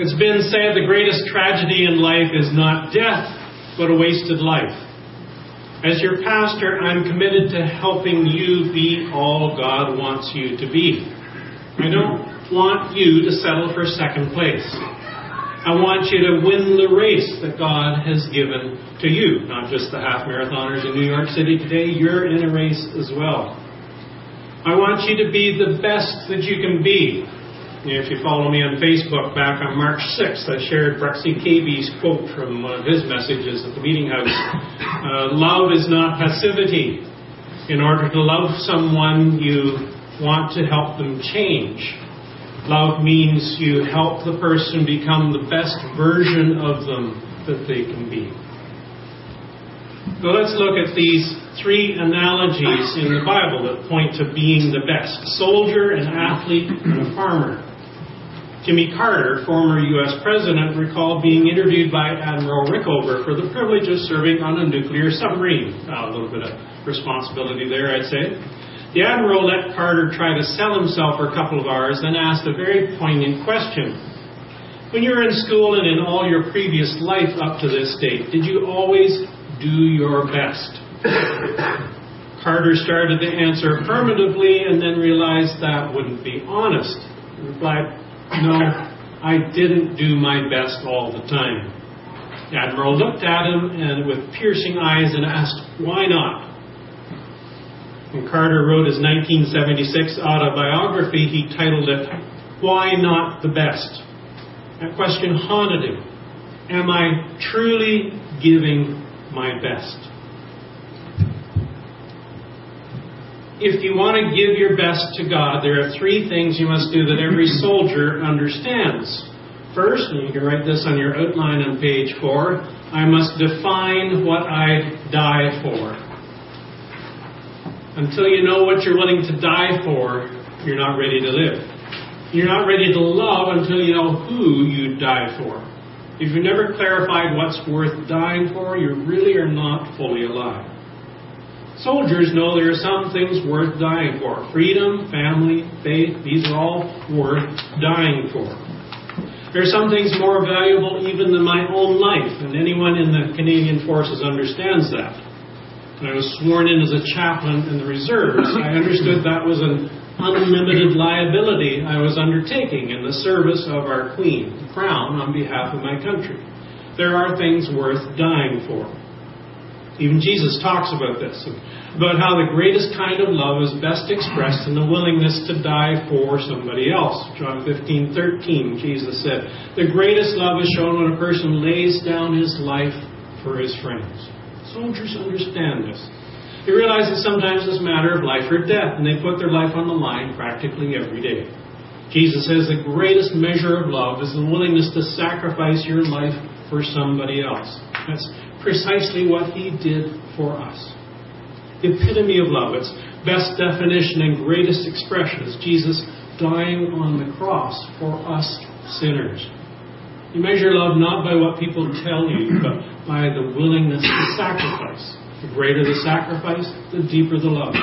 It's been said the greatest tragedy in life is not death, but a wasted life. As your pastor, I'm committed to helping you be all God wants you to be. I don't want you to settle for second place. I want you to win the race that God has given to you. Not just the half marathoners in New York City today. You're in a race as well. I want you to be the best that you can be. If you follow me on Facebook, back on March 6th, I shared Bruxy KB's quote from one of his messages at the meeting house. Love is not passivity. In order to love someone, you want to help them change. Love means you help the person become the best version of them that they can be. So let's look at these three analogies in the Bible that point to being the best: soldier, an athlete, and a farmer. Jimmy Carter, former U.S. president, recalled being interviewed by Admiral Rickover for the privilege of serving on a nuclear submarine. A little bit of responsibility there, I'd say. The Admiral let Carter try to sell himself for a couple of hours, then asked a very poignant question. When you were in school and in all your previous life up to this date, did you always do your best? Carter started to answer affirmatively and then realized that wouldn't be honest. He replied, "No, I didn't do my best all the time." The Admiral looked at him and with piercing eyes and asked, "Why not?" When Carter wrote his 1976 autobiography, he titled it, "Why Not the Best?" That question haunted him. Am I truly giving my best? If you want to give your best to God, there are three things you must do that every soldier understands. First, and you can write this on your outline on page 4, I must define what I die for. Until you know what you're willing to die for, you're not ready to live. You're not ready to love until you know who you die for. If you've never clarified what's worth dying for, you really are not fully alive. Soldiers know there are some things worth dying for. Freedom, family, faith, these are all worth dying for. There are some things more valuable even than my own life, and anyone in the Canadian Forces understands that. When I was sworn in as a chaplain in the reserves, I understood that was an unlimited liability I was undertaking in the service of our Queen, the Crown, on behalf of my country. There are things worth dying for. Even Jesus talks about this, about how the greatest kind of love is best expressed in the willingness to die for somebody else. John 15:13, Jesus said, "The greatest love is shown when a person lays down his life for his friends." Soldiers understand this. They realize that sometimes it's a matter of life or death, and they put their life on the line practically every day. Jesus says the greatest measure of love is the willingness to sacrifice your life for somebody else. That's precisely what he did for us. The epitome of love, its best definition and greatest expression, is Jesus dying on the cross for us sinners. You measure love not by what people tell you, but by the willingness to sacrifice. The greater the sacrifice, the deeper the love.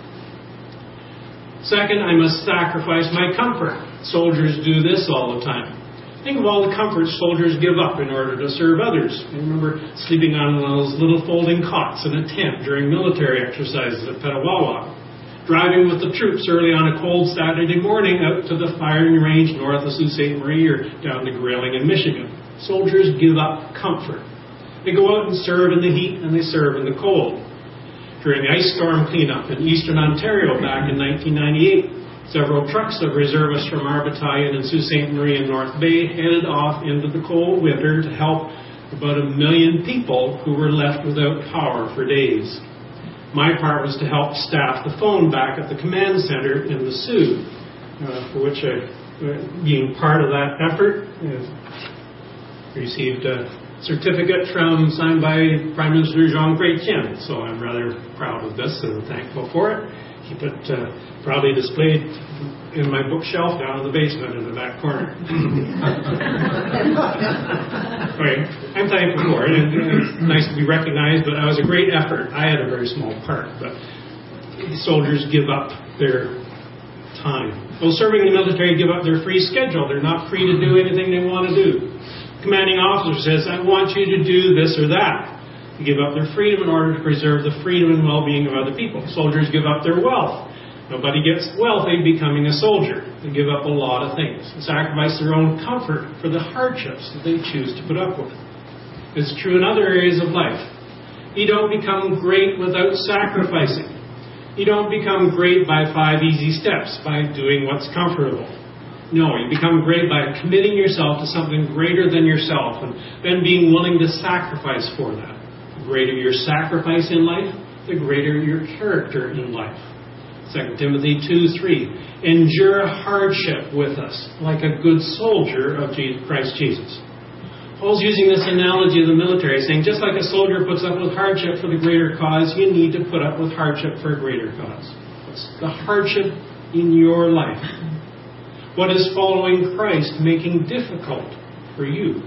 Second, I must sacrifice my comfort. Soldiers do this all the time. Think of all the comforts soldiers give up in order to serve others. I remember sleeping on one of those little folding cots in a tent during military exercises at Petawawa. Driving with the troops early on a cold Saturday morning out to the firing range north of Sault Ste. Marie or down to Grayling in Michigan. Soldiers give up comfort. They go out and serve in the heat and they serve in the cold. During the ice storm cleanup in eastern Ontario back in 1998, several trucks of reservists from our battalion in Sault Ste. Marie and North Bay headed off into the cold winter to help about 1 million people who were left without power for days. My part was to help staff the phone back at the command center in the Sioux, for which I, being part of that effort, received a certificate signed by Prime Minister Jean Chrétien. So I'm rather proud of this and thankful for it. Keep it proudly displayed in my bookshelf down in the basement in the back corner. Right. I'm thankful for it, and it's nice to be recognized, but it was a great effort. I had a very small part, but soldiers give up their time. Those serving in the military give up their free schedule. They're not free to do anything they want to do. Commanding officer says, I want you to do this or that. They give up their freedom in order to preserve the freedom and well-being of other people. Soldiers give up their wealth. Nobody gets wealthy becoming a soldier. They give up a lot of things. They sacrifice their own comfort for the hardships that they choose to put up with. It's true in other areas of life. You don't become great without sacrificing. You don't become great by 5 easy steps, by doing what's comfortable. No, you become great by committing yourself to something greater than yourself and then being willing to sacrifice for that. The greater your sacrifice in life, the greater your character in life. 2 Timothy 2:3. Endure hardship with us, like a good soldier of Christ Jesus. Paul's using this analogy of the military, saying just like a soldier puts up with hardship for the greater cause, you need to put up with hardship for a greater cause. What's the hardship in your life? What is following Christ making difficult for you?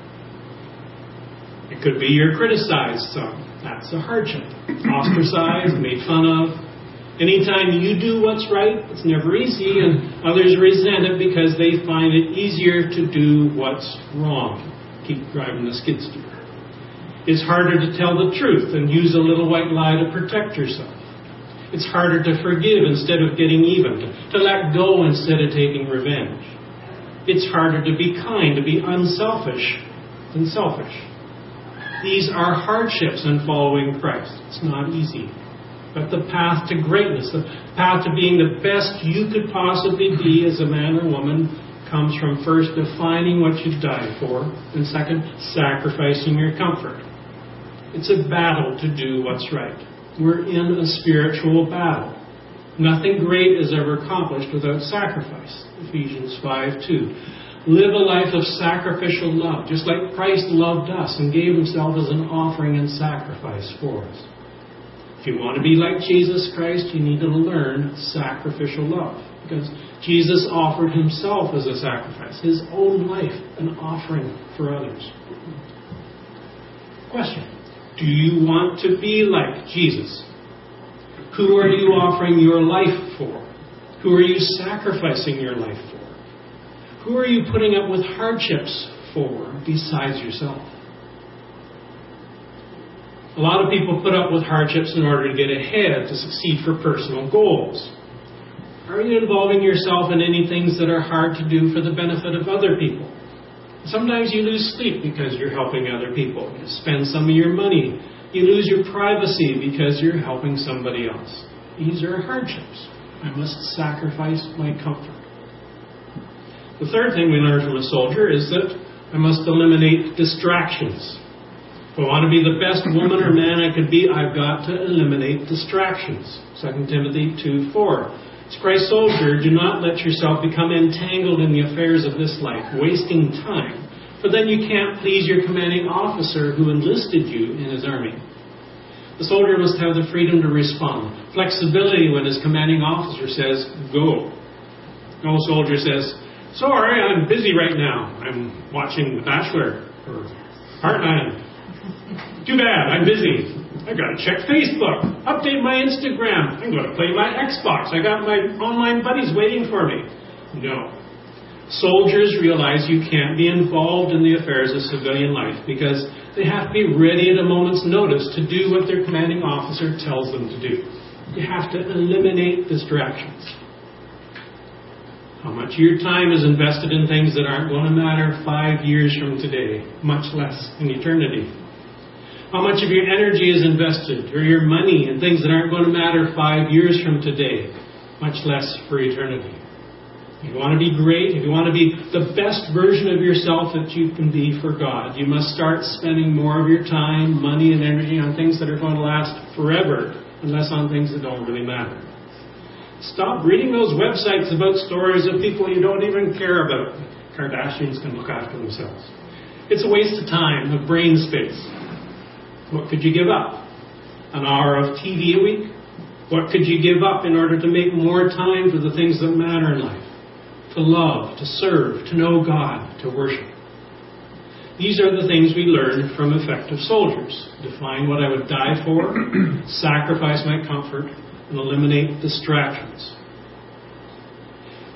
It could be you're criticized some. That's a hardship. Ostracized, made fun of. Anytime you do what's right, it's never easy, and others resent it because they find it easier to do what's wrong. Keep driving the skid steer. It's harder to tell the truth and use a little white lie to protect yourself. It's harder to forgive instead of getting even, to let go instead of taking revenge. It's harder to be kind, to be unselfish than selfish. These are hardships in following Christ. It's not easy. But the path to greatness, the path to being the best you could possibly be as a man or woman, comes from first defining what you die for, and second, sacrificing your comfort. It's a battle to do what's right. We're in a spiritual battle. Nothing great is ever accomplished without sacrifice. Ephesians 5:2. Live a life of sacrificial love, just like Christ loved us and gave himself as an offering and sacrifice for us. If you want to be like Jesus Christ, you need to learn sacrificial love. Because Jesus offered himself as a sacrifice, his own life, an offering for others. Question. Do you want to be like Jesus? Who are you offering your life for? Who are you sacrificing your life for? Who are you putting up with hardships for besides yourself? A lot of people put up with hardships in order to get ahead, to succeed for personal goals. Are you involving yourself in any things that are hard to do for the benefit of other people? Sometimes you lose sleep because you're helping other people. You spend some of your money. You lose your privacy because you're helping somebody else. These are hardships. I must sacrifice my comfort. The third thing we learn from a soldier is that I must eliminate distractions. If I want to be the best woman or man I could be, I've got to eliminate distractions. 2 Timothy 2:4. As Christ's soldier, do not let yourself become entangled in the affairs of this life, wasting time. For then you can't please your commanding officer who enlisted you in his army. The soldier must have the freedom to respond. Flexibility when his commanding officer says, go. No soldier says, sorry, I'm busy right now. I'm watching The Bachelor or Heartland. Too bad, I'm busy. I've got to check Facebook, update my Instagram. I'm going to play my Xbox. I got my online buddies waiting for me. No. Soldiers realize you can't be involved in the affairs of civilian life because they have to be ready at a moment's notice to do what their commanding officer tells them to do. You have to eliminate distractions. How much of your time is invested in things that aren't going to matter 5 years from today, much less in eternity? How much of your energy is invested, or your money, in things that aren't going to matter 5 years from today, much less for eternity? If you want to be great, if you want to be the best version of yourself that you can be for God, you must start spending more of your time, money, and energy on things that are going to last forever, and less on things that don't really matter. Stop reading those websites about stories of people you don't even care about. Kardashians can look after themselves. It's a waste of time, of brain space. What could you give up? An hour of TV a week? What could you give up in order to make more time for the things that matter in life? To love, to serve, to know God, to worship. These are the things we learn from effective soldiers. Define what I would die for, sacrifice my comfort, and eliminate distractions.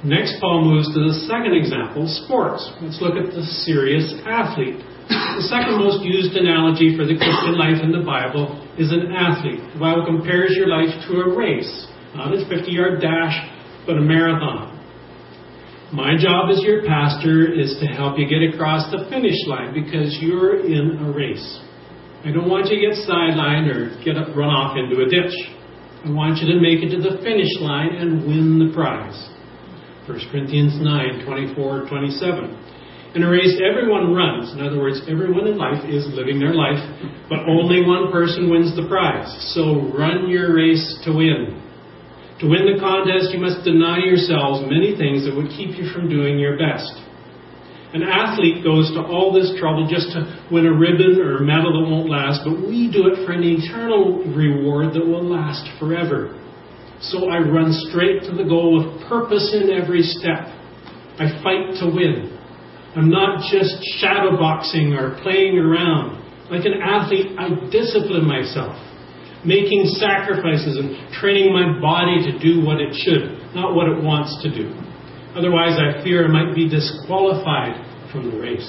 Next, Paul moves to the second example, sports. Let's look at the serious athlete. The second most used analogy for the Christian life in the Bible is an athlete. The Bible compares your life to a race, not a 50-yard dash, but a marathon. My job as your pastor is to help you get across the finish line because you're in a race. I don't want you to get sidelined or run off into a ditch. I want you to make it to the finish line and win the prize. 1 Corinthians 9, 24, 27. In a race, everyone runs. In other words, everyone in life is living their life, but only one person wins the prize. So run your race to win. To win the contest, you must deny yourselves many things that would keep you from doing your best. An athlete goes to all this trouble just to win a ribbon or a medal that won't last, but we do it for an eternal reward that will last forever. So I run straight to the goal with purpose in every step. I fight to win. I'm not just shadow boxing or playing around. Like an athlete, I discipline myself, making sacrifices and training my body to do what it should, not what it wants to do. Otherwise, I fear I might be disqualified from the race.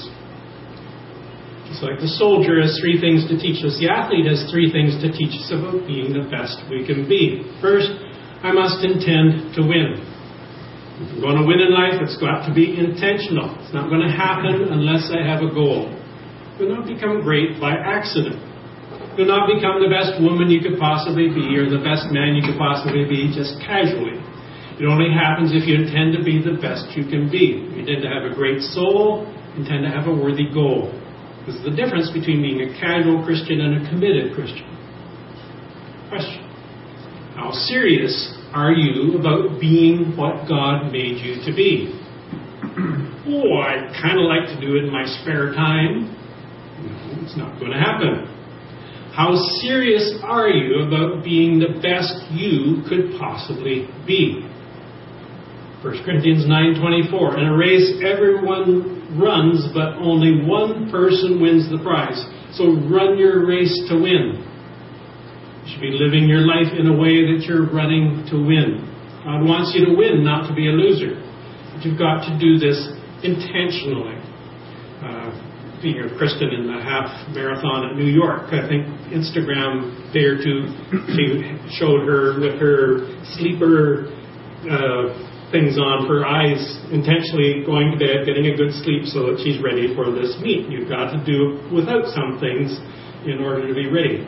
Just like the soldier has three things to teach us, the athlete has three things to teach us about being the best we can be. First, I must intend to win. If I'm going to win in life, it's got to be intentional. It's not going to happen unless I have a goal. Do not become great by accident. Do not become the best woman you could possibly be or the best man you could possibly be just casually. It only happens if you intend to be the best you can be. You intend to have a great soul, you intend to have a worthy goal. This is the difference between being a casual Christian and a committed Christian. Question. How serious are you about being what God made you to be? Oh, I kind of like to do it in my spare time. No, it's not going to happen. How serious are you about being the best you could possibly be? 1 Corinthians 9:24. In a race, everyone runs, but only one person wins the prize. So run your race to win. You should be living your life in a way that you're running to win. God wants you to win, not to be a loser. But you've got to do this intentionally. Being a Christian in the half marathon at New York, I think Instagram a day or two, she showed her with her sleeper things on for eyes, intentionally going to bed, getting a good sleep so that she's ready for this meet. You've got to do without some things in order to be ready.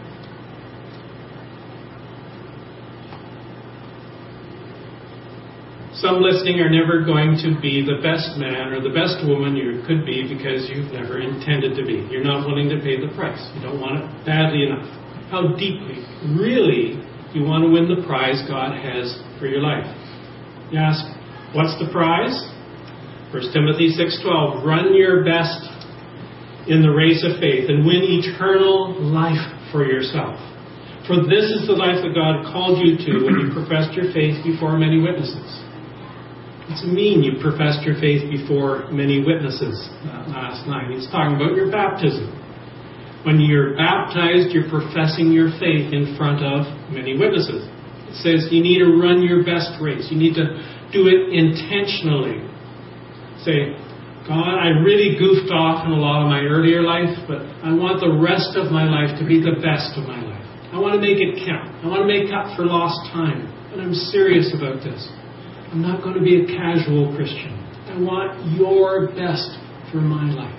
Some listening are never going to be the best man or the best woman you could be because you've never intended to be. You're not willing to pay the price. You don't want it badly enough. How deeply, really, you want to win the prize God has for your life? You ask, what's the prize? 1 Timothy 6:12, run your best in the race of faith and win eternal life for yourself. For this is the life that God called you to when you professed your faith before many witnesses. What's it mean you professed your faith before many witnesses last night? He's talking about your baptism. When you're baptized, you're professing your faith in front of many witnesses. It says you need to run your best race. You need to do it intentionally. Say, God, I really goofed off in a lot of my earlier life, but I want the rest of my life to be the best of my life. I want to make it count. I want to make up for lost time. And I'm serious about this. I'm not going to be a casual Christian. I want your best for my life.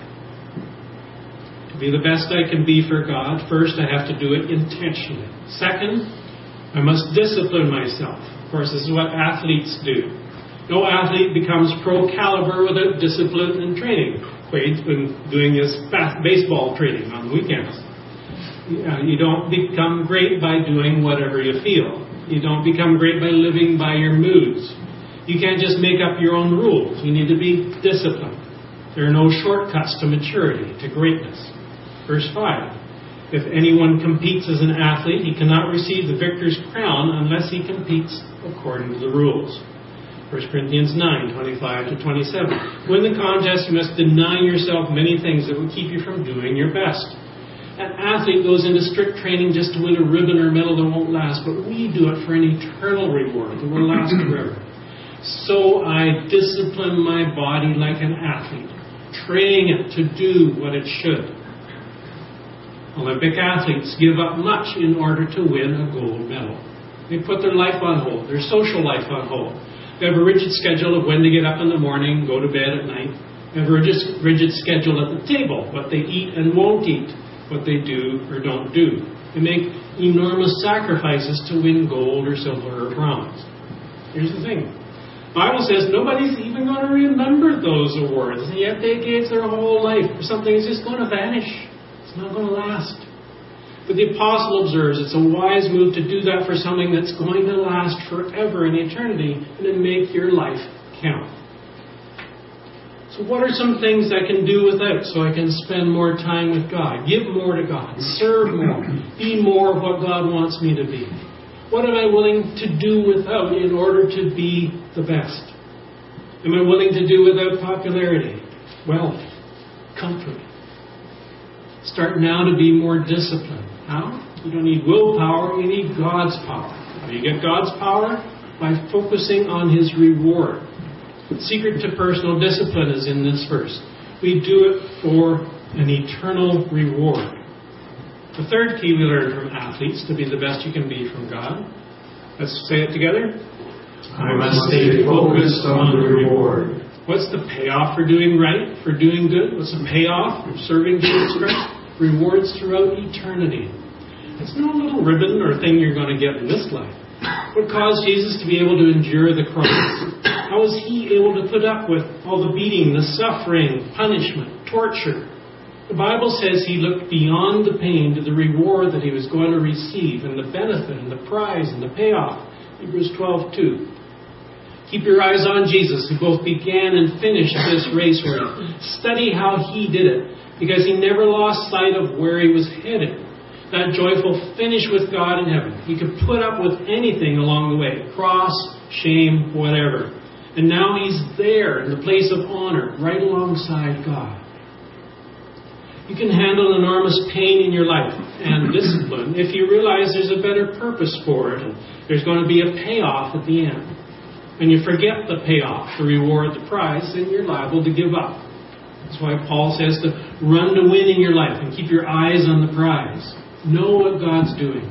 To be the best I can be for God, first I have to do it intentionally. Second, I must discipline myself. Of course, this is what athletes do. No athlete becomes pro caliber without discipline and training. Quade's been doing his baseball training on the weekends. You don't become great by doing whatever you feel. You don't become great by living by your moods. You can't just make up your own rules. You need to be disciplined. There are no shortcuts to maturity, to greatness. Verse 5. If anyone competes as an athlete, he cannot receive the victor's crown unless he competes according to the rules. 1 Corinthians 9, 25 to 27. Win the contest, you must deny yourself many things that will keep you from doing your best. An athlete goes into strict training just to win a ribbon or medal that won't last, but we do it for an eternal reward that will last forever. So I discipline my body like an athlete, training it to do what it should. Olympic athletes give up much in order to win a gold medal. They put their life on hold, their social life on hold. They have a rigid schedule of when to get up in the morning, go to bed at night. They have a rigid schedule at the table, what they eat and won't eat, what they do or don't do. They make enormous sacrifices to win gold or silver or bronze. Here's the thing. The Bible says nobody's even going to remember those awards, and yet they gave their whole life for something that's just going to vanish. It's not going to last. But the apostle observes it's a wise move to do that for something that's going to last forever in eternity and to make your life count. So what are some things I can do without so I can spend more time with God, give more to God, serve more, be more of what God wants me to be? What am I willing to do without in order to be the best? Am I willing to do without popularity, wealth, comfort? Start now to be more disciplined. How? You don't need willpower, you need God's power. How do you get God's power? By focusing on His reward. The secret to personal discipline is in this verse. We do it for an eternal reward. The third key we learn from athletes to be the best you can be from God. Let's say it together. I must stay focused on the reward. What's the payoff for doing right, for doing good? What's the payoff for serving Jesus Christ? Rewards throughout eternity. It's no little ribbon or thing you're going to get in this life. What caused Jesus to be able to endure the cross? How was He able to put up with all the beating, the suffering, punishment, torture? The Bible says He looked beyond the pain to the reward that He was going to receive, and the benefit, and the prize, and the payoff. Hebrews 12:2. Keep your eyes on Jesus, who both began and finished this race for you. Study how He did it, because He never lost sight of where He was headed. That joyful finish with God in heaven. He could put up with anything along the way. Cross, shame, whatever. And now He's there in the place of honor, right alongside God. You can handle enormous pain in your life and discipline if you realize there's a better purpose for it and there's going to be a payoff at the end. When you forget the payoff, the reward, the prize, then you're liable to give up. That's why Paul says to run to win in your life and keep your eyes on the prize. Know what God's doing.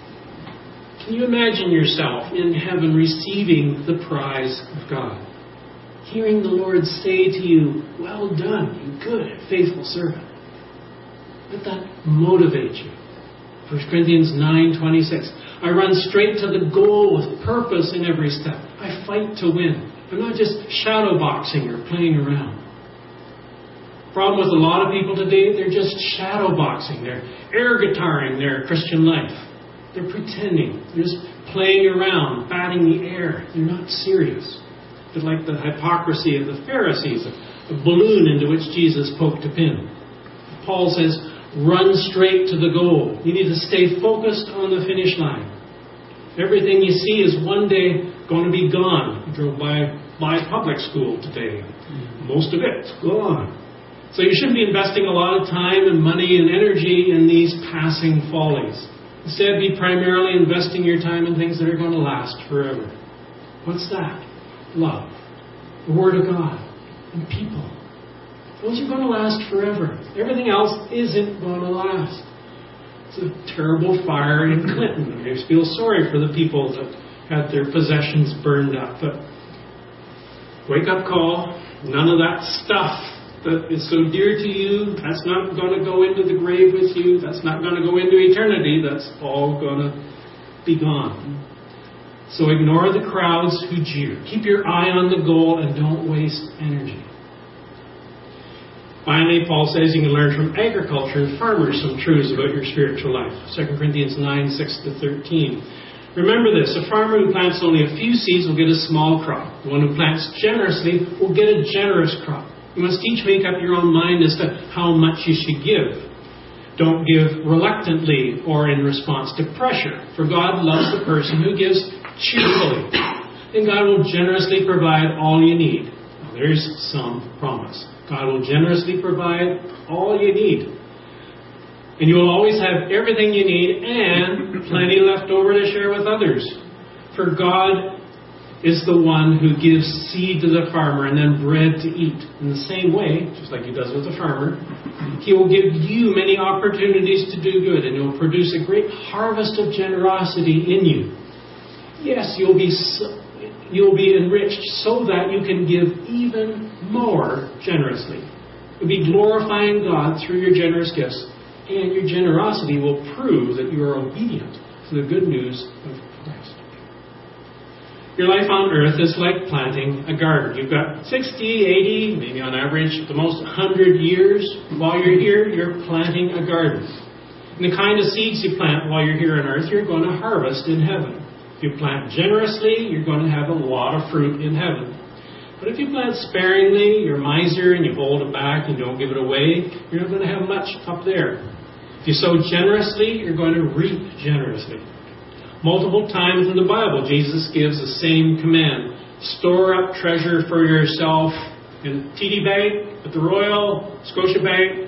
Can you imagine yourself in heaven receiving the prize of God? Hearing the Lord say to you, "Well done, you good and faithful servant." Let that motivate you. 1 Corinthians 9:26. I run straight to the goal with purpose in every step. I fight to win. I'm not just shadow boxing or playing around. Problem with a lot of people today, they're just shadow boxing. They're air guitaring their Christian life. They're pretending. They're just playing around, batting the air. They're not serious. But like the hypocrisy of the Pharisees, a balloon into which Jesus poked a pin. Paul says, run straight to the goal. You need to stay focused on the finish line. Everything you see is one day going to be gone. You drove by public school today. Most of it's gone. So you shouldn't be investing a lot of time and money and energy in these passing follies. Instead, be primarily investing your time in things that are going to last forever. What's that? Love. The Word of God. And people. Those are going to last forever. Everything else isn't going to last. It's a terrible fire in Clinton. I just feel sorry for the people that had their possessions burned up. But wake-up call. None of that stuff that is so dear to you, that's not going to go into the grave with you. That's not going to go into eternity. That's all going to be gone. So ignore the crowds who jeer. Keep your eye on the goal and don't waste energy. Finally, Paul says you can learn from agriculture and farmers some truths about your spiritual life. 2 Corinthians 9:6-13. Remember this, a farmer who plants only a few seeds will get a small crop. The one who plants generously will get a generous crop. You must each make up your own mind as to how much you should give. Don't give reluctantly or in response to pressure, for God loves the person who gives cheerfully. And God will generously provide all you need. Now, there's some promise. God will generously provide all you need. And you will always have everything you need and plenty left over to share with others. For God is the one who gives seed to the farmer and then bread to eat. In the same way, just like he does with the farmer, he will give you many opportunities to do good, and he will produce a great harvest of generosity in you. Yes, you'll be enriched so that you can give even more generously. You'll be glorifying God through your generous gifts, and your generosity will prove that you are obedient to the good news of Christ. Your life on earth is like planting a garden. You've got 60, 80, maybe on average, at the most 100 years. While you're here, you're planting a garden. And the kind of seeds you plant while you're here on earth, you're going to harvest in heaven. If you plant generously, you're going to have a lot of fruit in heaven. But if you plant sparingly, you're a miser and you hold it back and don't give it away, you're not going to have much up there. If you sow generously, you're going to reap generously. Multiple times in the Bible, Jesus gives the same command. Store up treasure for yourself in TD Bank, at the Royal, Scotia Bank,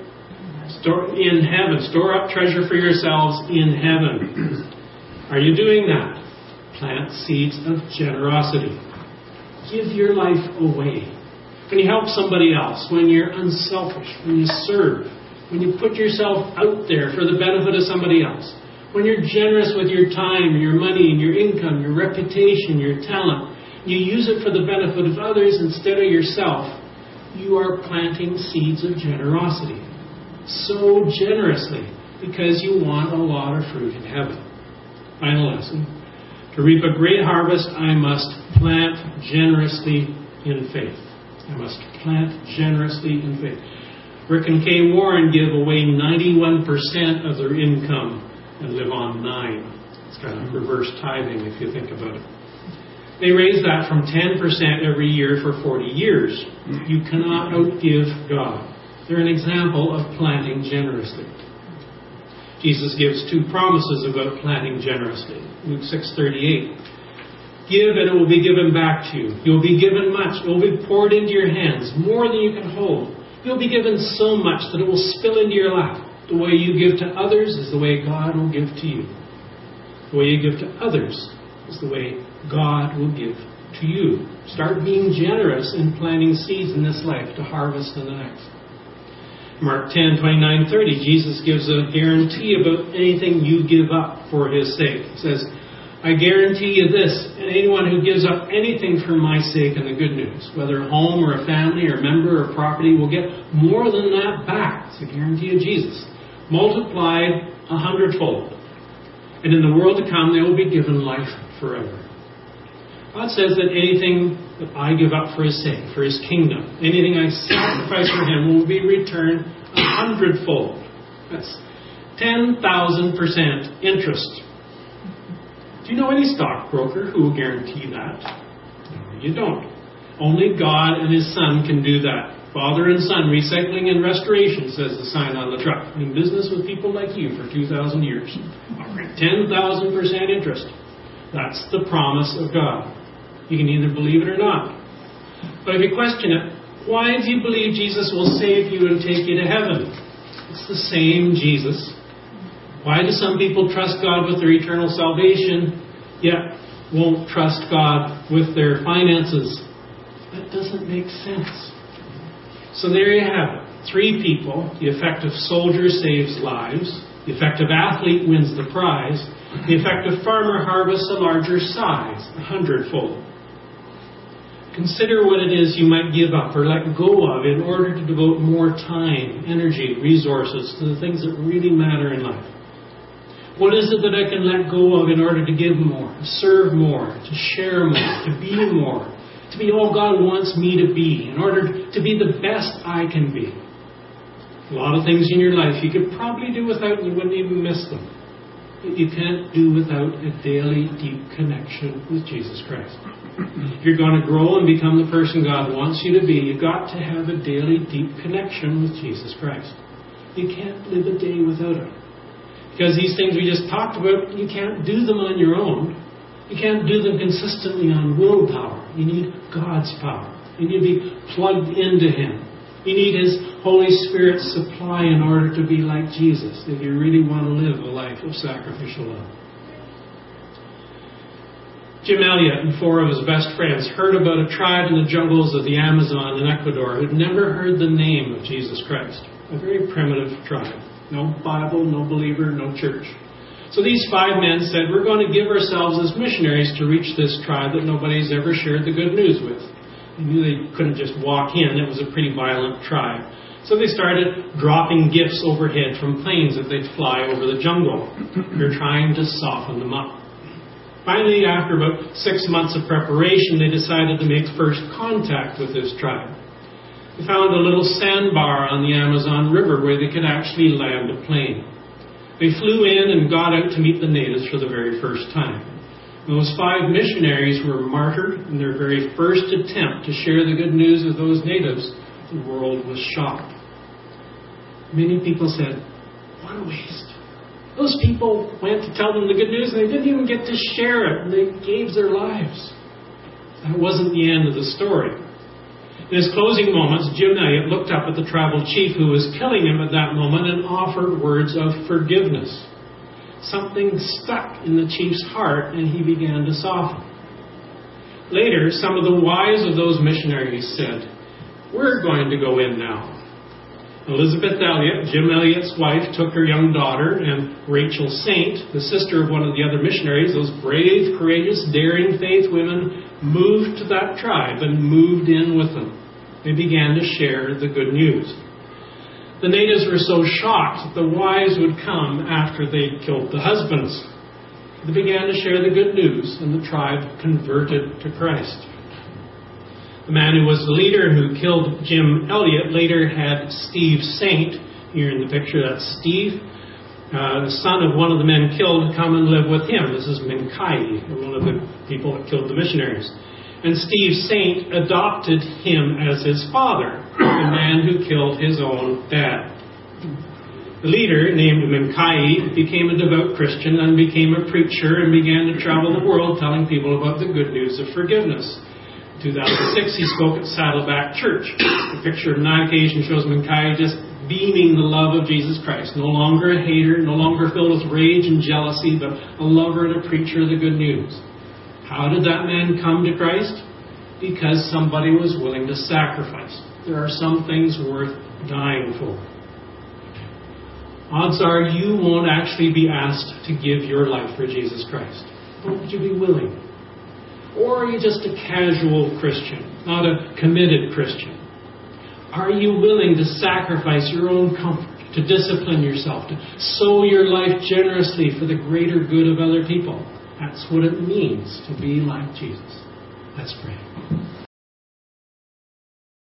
in heaven. Store up treasure for yourselves in heaven. Are you doing that? Plant seeds of generosity. Give your life away. When you help somebody else, when you're unselfish, when you serve, when you put yourself out there for the benefit of somebody else, when you're generous with your time, your money, and your income, your reputation, your talent, you use it for the benefit of others instead of yourself, you are planting seeds of generosity. Sow generously because you want a lot of fruit in heaven. Final lesson. To reap a great harvest, I must plant generously in faith. I must plant generously in faith. Rick and Kay Warren give away 91% of their income and live on 9. It's kind of reverse tithing if you think about it. They raise that from 10% every year for 40 years. You cannot outgive God. They're an example of planting generously. Jesus gives 2 promises about planting generously. Luke 6:38. Give and it will be given back to you. You'll be given much. It will be poured into your hands, more than you can hold. You'll be given so much that it will spill into your lap. The way you give to others is the way God will give to you. The way you give to others is the way God will give to you. Start being generous in planting seeds in this life to harvest in the next. Mark 10:29-30, Jesus gives a guarantee about anything you give up for His sake. He says, I guarantee you this, and anyone who gives up anything for my sake and the good news, whether a home or a family or a member or property, will get more than that back. It's a guarantee of Jesus. Multiplied 100-fold. And in the world to come, they will be given life forever. God says that anything that I give up for His sake, for His kingdom, anything I sacrifice for Him will be returned 100-fold. That's 10,000% interest. Do you know any stockbroker who will guarantee that? No, you don't. Only God and His Son can do that. Father and Son, recycling and restoration, says the sign on the truck. In business with people like you for 2,000 years. 10,000% interest. That's the promise of God. You can either believe it or not. But if you question it, why do you believe Jesus will save you and take you to heaven? It's the same Jesus. Why do some people trust God with their eternal salvation, yet won't trust God with their finances? That doesn't make sense. So there you have it. 3 people. The effective soldier saves lives. The effective athlete wins the prize. The effective farmer harvests a larger size, 100-fold. Consider what it is you might give up or let go of in order to devote more time, energy, resources to the things that really matter in life. What is it that I can let go of in order to give more, to serve more, to share more, to be more, to be all God wants me to be, in order to be the best I can be? A lot of things in your life you could probably do without and you wouldn't even miss them. But you can't do without a daily deep connection with Jesus Christ. If you're going to grow and become the person God wants you to be, you've got to have a daily deep connection with Jesus Christ. You can't live a day without Him. Because these things we just talked about, you can't do them on your own. You can't do them consistently on willpower. You need God's power. You need to be plugged into Him. You need His Holy Spirit's supply in order to be like Jesus, if you really want to live a life of sacrificial love. Jim Elliot and 4 of his best friends heard about a tribe in the jungles of the Amazon in Ecuador who'd never heard the name of Jesus Christ. A very primitive tribe. No Bible, no believer, no church. So these 5 men said, we're going to give ourselves as missionaries to reach this tribe that nobody's ever shared the good news with. They knew they couldn't just walk in. It was a pretty violent tribe. So they started dropping gifts overhead from planes that they'd fly over the jungle. They're trying to soften them up. Finally, after about 6 months of preparation, they decided to make first contact with this tribe. They found a little sandbar on the Amazon River where they could actually land a plane. They flew in and got out to meet the natives for the very first time. Those 5 missionaries were martyred in their very first attempt to share the good news of those natives. The world was shocked. Many people said, what a waste. Those people went to tell them the good news and they didn't even get to share it. And they gave their lives. That wasn't the end of the story. In his closing moments, Jim Elliot looked up at the tribal chief who was killing him at that moment and offered words of forgiveness. Something stuck in the chief's heart and he began to soften. Later, some of the wives of those missionaries said, we're going to go in now. Elizabeth Elliot, Jim Elliot's wife, took her young daughter, and Rachel Saint, the sister of one of the other missionaries, those brave, courageous, daring faith women, moved to that tribe and moved in with them. They began to share the good news. The natives were so shocked that the wives would come after they killed the husbands. They began to share the good news, and the tribe converted to Christ. The man who was the leader who killed Jim Elliot later had Steve Saint, here in the picture, that's Steve, the son of one of the men killed, come and live with him. This is Minkai, one of the people that killed the missionaries. And Steve Saint adopted him as his father, the man who killed his own dad. The leader, named Minkai, became a devout Christian and became a preacher and began to travel the world telling people about the good news of forgiveness. In 2006, he spoke at Saddleback Church. The picture on that occasion shows Minkai just beaming the love of Jesus Christ. No longer a hater, no longer filled with rage and jealousy, but a lover and a preacher of the good news. How did that man come to Christ? Because somebody was willing to sacrifice. There are some things worth dying for. Odds are you won't actually be asked to give your life for Jesus Christ. Won't you be willing? Or are you just a casual Christian, not a committed Christian? Are you willing to sacrifice your own comfort, to discipline yourself, to sow your life generously for the greater good of other people? That's what it means to be like Jesus. Let's pray.